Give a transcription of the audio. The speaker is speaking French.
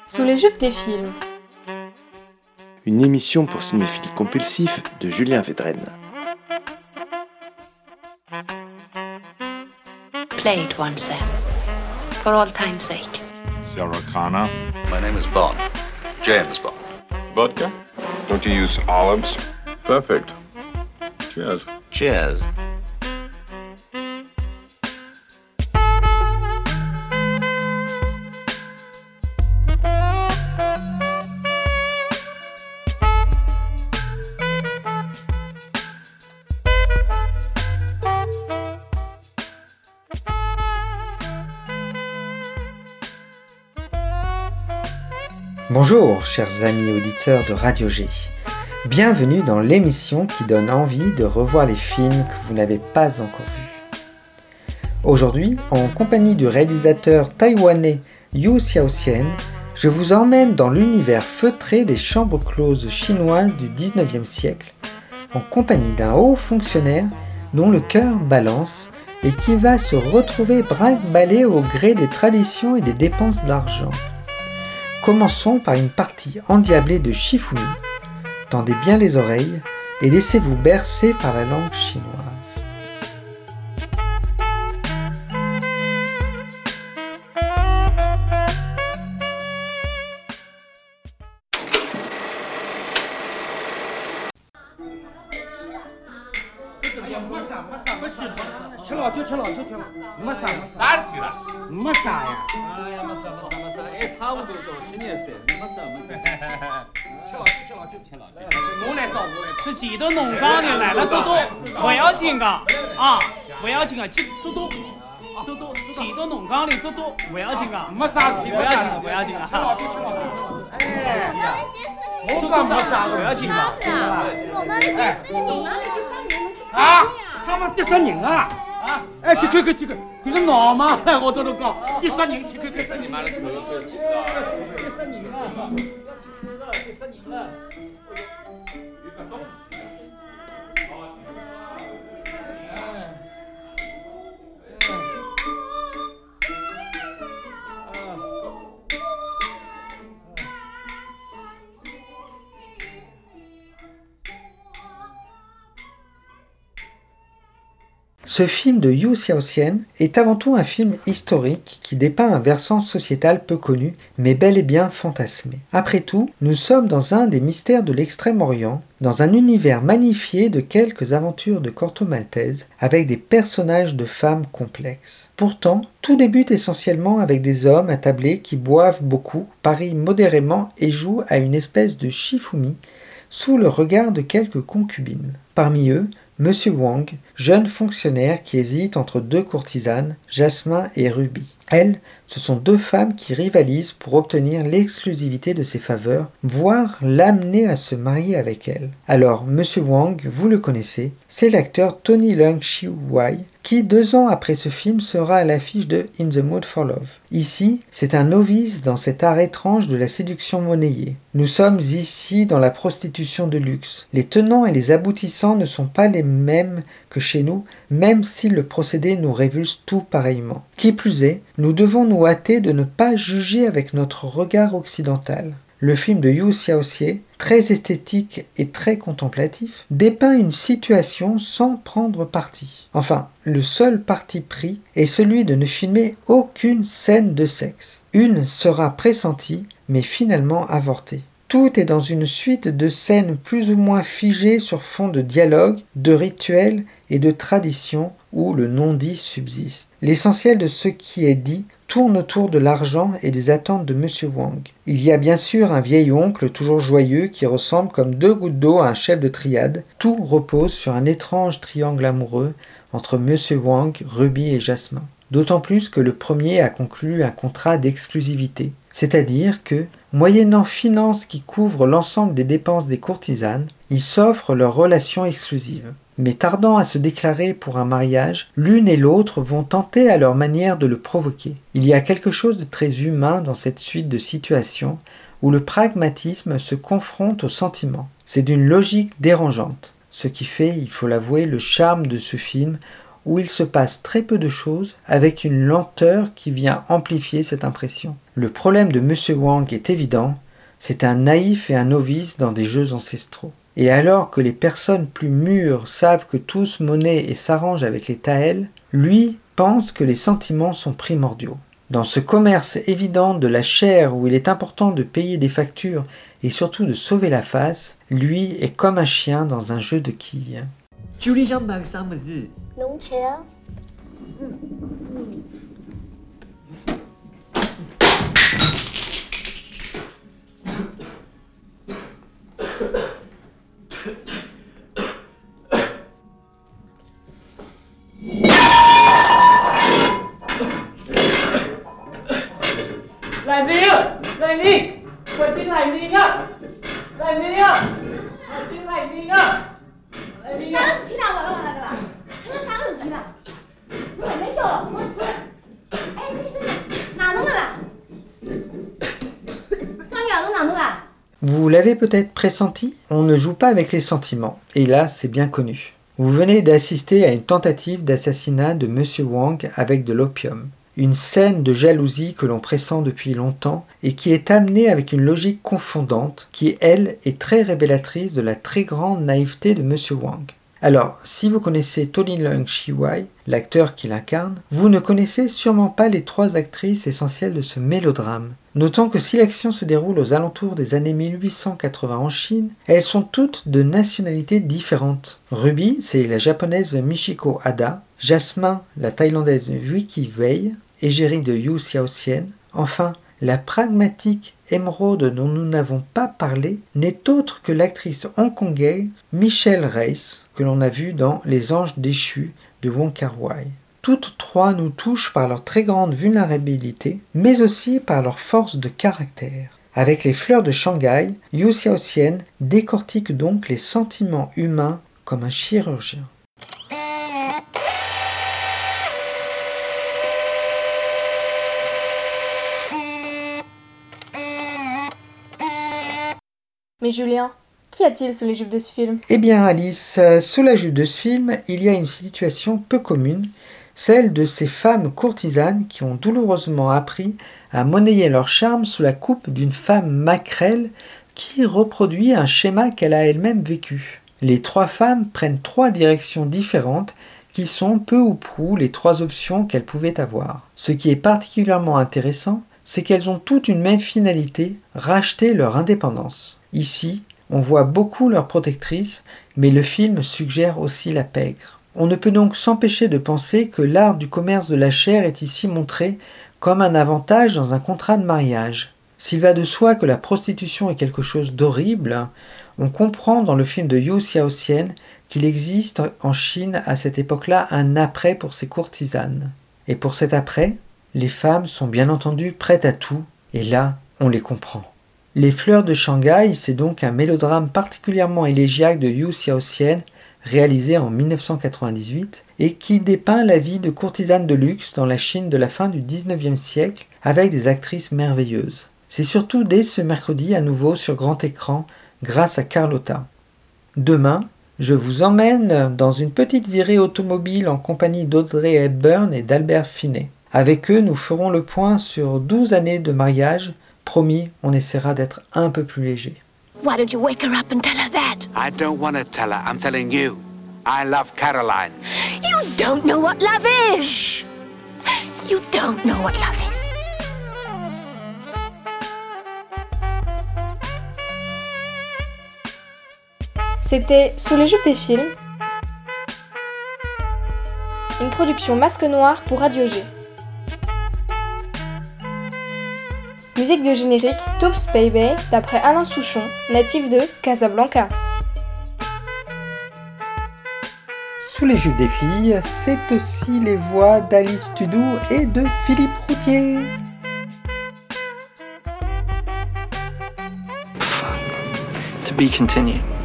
Sous les jupes des films. Une émission pour cinéphiles compulsifs de Julien Védrenne. Play it once then, for all time's sake. Sarah Connor. My name is Bond. James Bond. Vodka? Don't you use olives? Perfect. Cheers. Cheers. Bonjour, chers amis auditeurs de Radio G. Bienvenue dans l'émission qui donne envie de revoir les films que vous n'avez pas encore vus. Aujourd'hui, en compagnie du réalisateur taïwanais Yu Xiaoxian, je vous emmène dans l'univers feutré des chambres closes chinoises du 19e siècle, en compagnie d'un haut fonctionnaire dont le cœur balance et qui va se retrouver brinque-ballé au gré des traditions et des dépenses d'argent. Commençons par une partie endiablée de Shifumi. Tendez bien les oreilles et laissez-vous bercer par la langue chinoise. 是几多农岗的来了走多，不要紧啊，不要紧啊，走多，几多农岗的走多，不要紧啊，没啥事，不要紧啊，哎，我讲没啥，不要紧嘛， 我那里第四名， 啊，上面第十人啊，哎，去看看这个闹嘛，我都讲第十人去看看，你妈的，第十人啊，第十人了。 Ce film de Yu Xiaoxian est avant tout un film historique qui dépeint un versant sociétal peu connu, mais bel et bien fantasmé. Après tout, nous sommes dans un des mystères de l'Extrême-Orient, dans un univers magnifié de quelques aventures de Corto Maltese, avec des personnages de femmes complexes. Pourtant, tout débute essentiellement avec des hommes attablés qui boivent beaucoup, parient modérément et jouent à une espèce de shifumi, sous le regard de quelques concubines. Parmi eux, Monsieur Wang, jeune fonctionnaire qui hésite entre deux courtisanes, Jasmin et Ruby. Elles, ce sont deux femmes qui rivalisent pour obtenir l'exclusivité de ses faveurs, voire l'amener à se marier avec elles. Alors, Monsieur Wang, vous le connaissez, c'est l'acteur Tony Leung Chiu-wai, qui 2 ans après ce film sera à l'affiche de In the Mood for Love. Ici, c'est un novice dans cet art étrange de la séduction monnayée. Nous sommes ici dans la prostitution de luxe. Les tenants et les aboutissants ne sont pas les mêmes que chez nous, même si le procédé nous révulse tout pareillement. Qui plus est, nous devons nous hâter de ne pas juger avec notre regard occidental. Le film de Yu Xiaoxian, très esthétique et très contemplatif, dépeint une situation sans prendre parti. Enfin, le seul parti pris est celui de ne filmer aucune scène de sexe. Une sera pressentie, mais finalement avortée. Tout est dans une suite de scènes plus ou moins figées sur fond de dialogue, de rituels et de traditions où le non-dit subsiste. L'essentiel de ce qui est dit tourne autour de l'argent et des attentes de Monsieur Wang. Il y a bien sûr un vieil oncle toujours joyeux qui ressemble comme 2 gouttes d'eau à un chef de triade. Tout repose sur un étrange triangle amoureux entre Monsieur Wang, Ruby et Jasmin. D'autant plus que le premier a conclu un contrat d'exclusivité, c'est-à-dire que, moyennant finances qui couvrent l'ensemble des dépenses des courtisanes, ils s'offrent leur relation exclusive. Mais tardant à se déclarer pour un mariage, l'une et l'autre vont tenter à leur manière de le provoquer. Il y a quelque chose de très humain dans cette suite de situations où le pragmatisme se confronte au sentiment. C'est d'une logique dérangeante, ce qui fait, il faut l'avouer, le charme de ce film où il se passe très peu de choses avec une lenteur qui vient amplifier cette impression. Le problème de Monsieur Wang est évident, c'est un naïf et un novice dans des jeux ancestraux. Et alors que les personnes plus mûres savent que tout se monnaie et s'arrange avec les Tahel, lui pense que les sentiments sont primordiaux. Dans ce commerce évident de la chair où il est important de payer des factures et surtout de sauver la face, lui est comme un chien dans un jeu de quilles. 酒里想买个啥么子？ 侬吃啊？ 来宁，来宁，快点来宁啊！来宁啊，快点来宁啊！来宁啊！ 啥事体啦？完了完了对吧？出了啥事体啦？我还没叫，我说，哎，你哪弄的啦？上月侬哪弄啦？ Vous l'avez peut-être pressenti, on ne joue pas avec les sentiments, et là c'est bien connu. Vous venez d'assister à une tentative d'assassinat de Monsieur Wang avec de l'opium. Une scène de jalousie que l'on pressent depuis longtemps et qui est amenée avec une logique confondante qui, elle, est très révélatrice de la très grande naïveté de Monsieur Wang. Alors, si vous connaissez Tony Leung Chiu-wai, l'acteur qui l'incarne, vous ne connaissez sûrement pas les trois actrices essentielles de ce mélodrame. Notons que si l'action se déroule aux alentours des années 1880 en Chine, elles sont toutes de nationalités différentes. Ruby, c'est la japonaise Michiko Hada, Jasmin, la thaïlandaise Vicky Wei, égérie de Yu Xiaoxian. Enfin, la pragmatique émeraude dont nous n'avons pas parlé n'est autre que l'actrice hongkongaise Michelle Reiss, que l'on a vue dans Les Anges déchus de Wong Kar-wai. Toutes trois nous touchent par leur très grande vulnérabilité, mais aussi par leur force de caractère. Avec les fleurs de Shanghai, Yu Xiaoxian décortique donc les sentiments humains comme un chirurgien. Mais Julien, qu'y a-t-il sous les jupes de ce film? Eh bien Alice, sous la jupe de ce film, il y a une situation peu commune, celle de ces femmes courtisanes qui ont douloureusement appris à monnayer leur charme sous la coupe d'une femme maquerelle qui reproduit un schéma qu'elle a elle-même vécu. Les trois femmes prennent trois directions différentes qui sont peu ou prou les trois options qu'elles pouvaient avoir. Ce qui est particulièrement intéressant, c'est qu'elles ont toutes une même finalité, racheter leur indépendance. Ici, on voit beaucoup leurs protectrices, mais le film suggère aussi la pègre. On ne peut donc s'empêcher de penser que l'art du commerce de la chair est ici montré comme un avantage dans un contrat de mariage. S'il va de soi que la prostitution est quelque chose d'horrible, on comprend dans le film de Yu Xiaoxian qu'il existe en Chine à cette époque-là un après pour ces courtisanes. Et pour cet après, les femmes sont bien entendu prêtes à tout, et là, on les comprend. Les fleurs de Shanghai, c'est donc un mélodrame particulièrement élégiaque de Yu Xiaoxian, réalisé en 1998, et qui dépeint la vie de courtisanes de luxe dans la Chine de la fin du 19e siècle, avec des actrices merveilleuses. C'est surtout dès ce mercredi à nouveau sur grand écran, grâce à Carlotta. Demain, je vous emmène dans une petite virée automobile en compagnie d'Audrey Hepburn et d'Albert Finney. Avec eux, nous ferons le point sur 12 années de mariage. Promis, on essaiera d'être un peu plus léger. Why don't you wake her up and tell her that? I don't want to tell her. I'm telling you. I love Caroline. You don't know what love is. Shh. You don't know what love is. C'était Sous les jupes des films, une production Masque Noir pour Radio G. Musique de générique Toops Baby d'après Alain Souchon, natif de Casablanca. Sous les jupes des filles, c'est aussi les voix d'Alice Tudou et de Philippe Routier. To be continued.